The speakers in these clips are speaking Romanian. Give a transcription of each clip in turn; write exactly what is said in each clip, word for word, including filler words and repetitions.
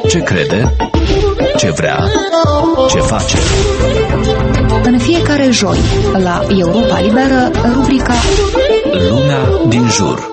Ce crede? Ce vrea? Ce face? În fiecare joi, la Europa Liberă, rubrica Lumea din jur.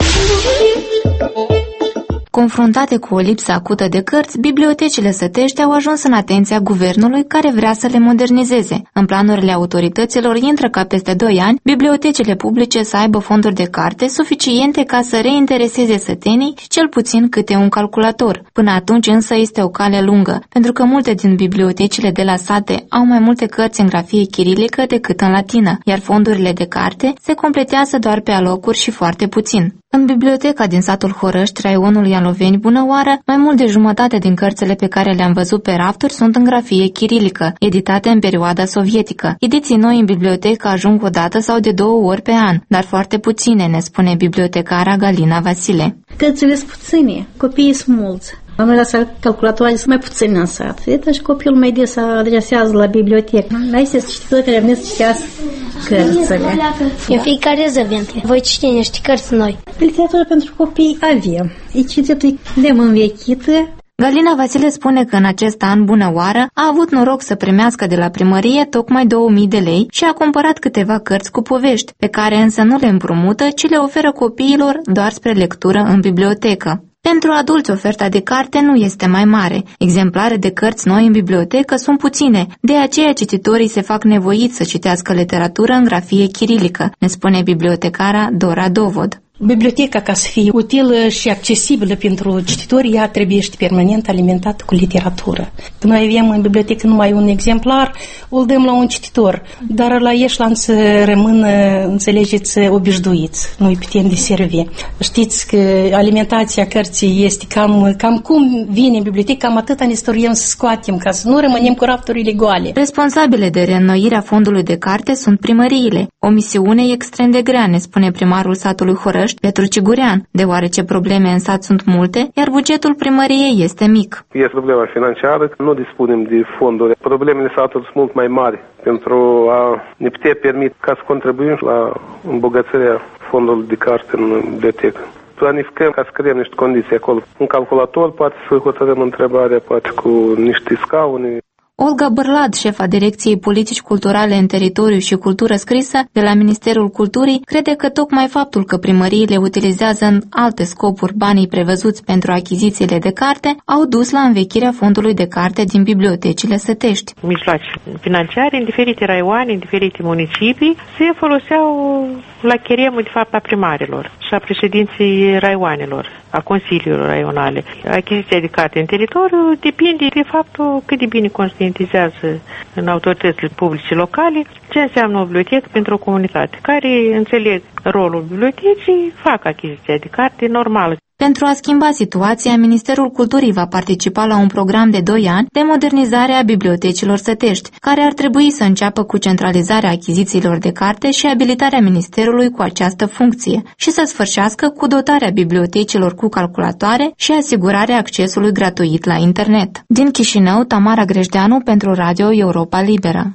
Confruntate cu o lipsă acută de cărți, bibliotecile sătești au ajuns în atenția guvernului, care vrea să le modernizeze. În planurile autorităților intră ca peste doi ani bibliotecile publice să aibă fonduri de carte suficiente ca să reintereseze sătenii și cel puțin câte un calculator. Până atunci însă este o cale lungă, pentru că multe din bibliotecile de la sate au mai multe cărți în grafie chirilică decât în latină, iar fondurile de carte se completează doar pe alocuri și foarte puțin. În biblioteca din satul Horăști, raionul Ialoveni, Bunăoară, mai mult de jumătate din cărțile pe care le-am văzut pe rafturi sunt în grafie chirilică, editate în perioada sovietică. Ediții noi în bibliotecă ajung o dată sau de două ori pe an, dar foarte puține, ne spune bibliotecara Galina Vasile. Cărțile sunt puține, copiii sunt mulți. La noi la calculatoare sunt mai puțini în sat. Iată și copilul mai des se adresează la bibliotecă. Aici sunt cititori care vin să citească cărțile. În fiecare zi vin. Voi citi niște cărți noi. Literatură pentru copii avem. E citită, dem învechită. Galina Vasile spune că în acest an Bunăoară a avut noroc să primească de la primărie tocmai două mii de lei și a cumpărat câteva cărți cu povești, pe care însă nu le împrumută, ci le oferă copiilor doar spre lectură în bibliotecă. Pentru adulți, oferta de carte nu este mai mare. Exemplare de cărți noi în bibliotecă sunt puține, de aceea cititorii se fac nevoiți să citească literatură în grafie chirilică, ne spune bibliotecara Dora Dovod. Biblioteca, ca să fie utilă și accesibilă pentru cititori, ea trebuie să fie permanent alimentată cu literatură. Când noi avem în bibliotecă numai un exemplar, îl dăm la un cititor, dar la eșlan să rămână, înțelegeți, obișnuiți, nu-i putem de servi. Știți că alimentația cărții este cam, cam cum vine în bibliotecă, cam atâta ne storiem să scoatem, ca să nu rămânem cu rafturile goale. Responsabile de reînnoirea fondului de carte sunt primăriile. O misiune extrem de grea, ne spune primarul satului Horăști, Petru Cigurean, deoarece probleme în sat sunt multe, iar bugetul primăriei este mic. Este problema financiară, nu dispunem de fonduri. Problemele satului sunt mult mai mari pentru a ne putea permite ca să contribuim la îmbogățirea fondului de carte în bibliotecă. Planificăm ca să creăm niște condiții acolo. Un calculator, poate să hotărâm întrebarea, poate cu niște scaune. Olga Bărlad, șefa Direcției Politici Culturale în Teritoriu și Cultură Scrisă de la Ministerul Culturii, crede că tocmai faptul că primăriile utilizează în alte scopuri banii prevăzuți pentru achizițiile de carte au dus la învechirea fondului de carte din bibliotecile sătești. Mijloace financiare în diferite raioane, în diferite municipii, se foloseau la cheremul, de fapt, a primarilor și a președinții raioanelor, a consiliilor raionale. Achiziția de carte în teritoriu depinde de faptul cât de bine conștientizează în autoritățile publice locale ce înseamnă o bibliotecă pentru o comunitate, care înțeleg rolul bibliotecii, fac achiziția de carte normală. Pentru a schimba situația, Ministerul Culturii va participa la un program de doi ani de modernizare a bibliotecilor sătești, care ar trebui să înceapă cu centralizarea achizițiilor de carte și abilitarea Ministerului cu această funcție și să sfârșească cu dotarea bibliotecilor cu calculatoare și asigurarea accesului gratuit la internet. Din Chișinău, Tamara Grejdeanu pentru Radio Europa Liberă.